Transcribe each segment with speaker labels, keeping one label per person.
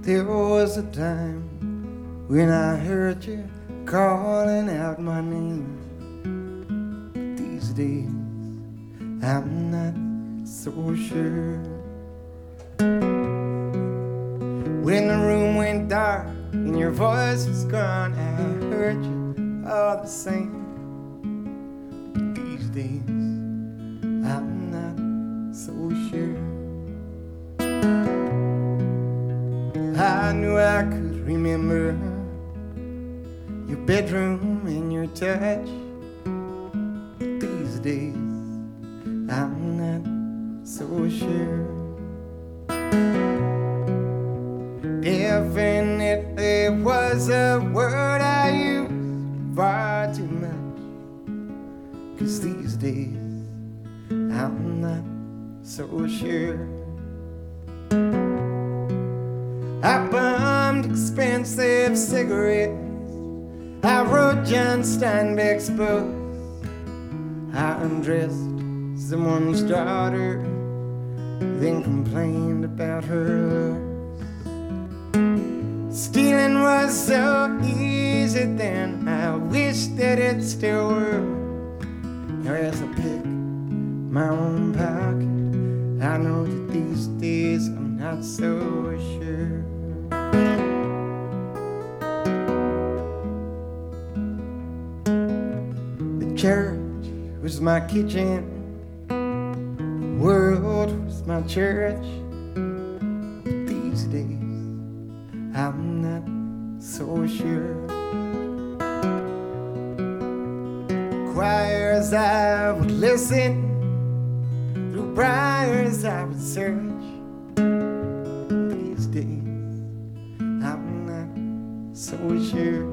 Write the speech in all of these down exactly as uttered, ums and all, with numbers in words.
Speaker 1: There was a time when I heard you calling out my name. But these days, I'm not so sure. When the room went dark and your voice was gone, I heard you all the same. But these days, I'm not so sure. I knew I could remember your bedroom and your touch. But these days, I'm not so sure. Definitely was a word I used far too much. 'Cause these days, I'm not so sure. I bummed expensive cigarettes, I wrote John Steinbeck's books, I undressed someone's daughter, then complained about her looks. Stealing was so easy then, I wish that it still were. Now as I pick my own pocket, I know that these days I'm not so sure. The church was my kitchen, the world was my church. But these days, I'm not so sure. Choirs I would listen, through briars I would search. These days, I'm not so sure.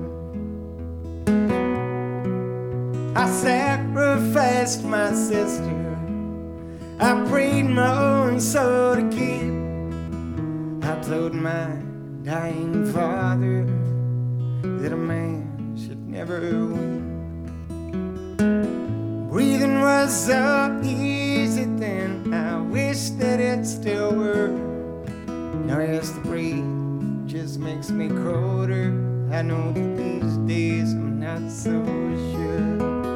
Speaker 1: I sacrificed my sister, I prayed my own soul to keep. I told my dying father that a man should never weep. Breathing was so easy then, I wish that it still were. Now as the breeze just makes me colder, I know that these days I'm not so sure.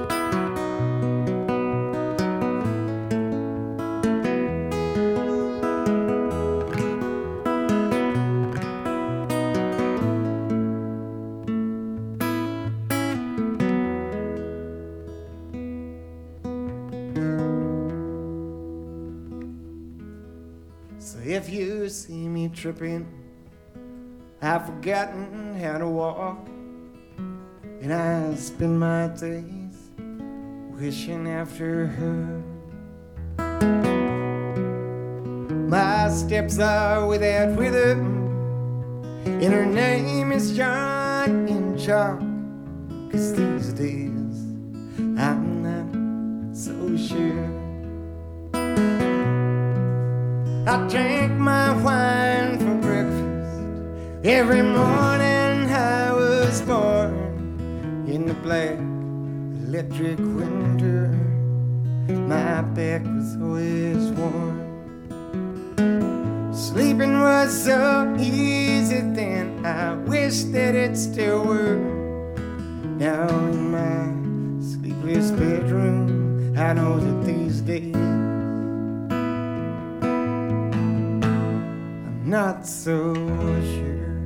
Speaker 1: So if you see me tripping, I've forgotten how to walk, and I spend my days wishing after her. My steps are without rhythm, and her name is John in chalk. 'Cause these days, I'm not so sure. I drank my wine for breakfast every morning I was born. In the black electric winter, my back was always warm. Sleeping was so easy then, I wish that it still were. Now in my sleepless bedroom, I know that these days not so sure.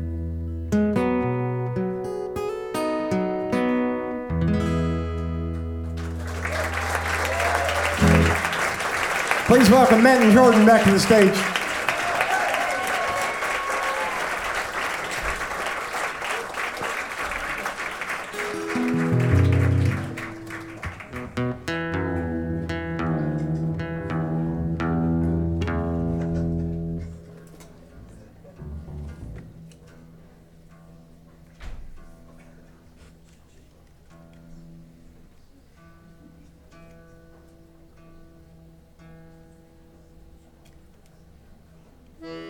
Speaker 1: Please welcome Matt and Jordan back to the stage.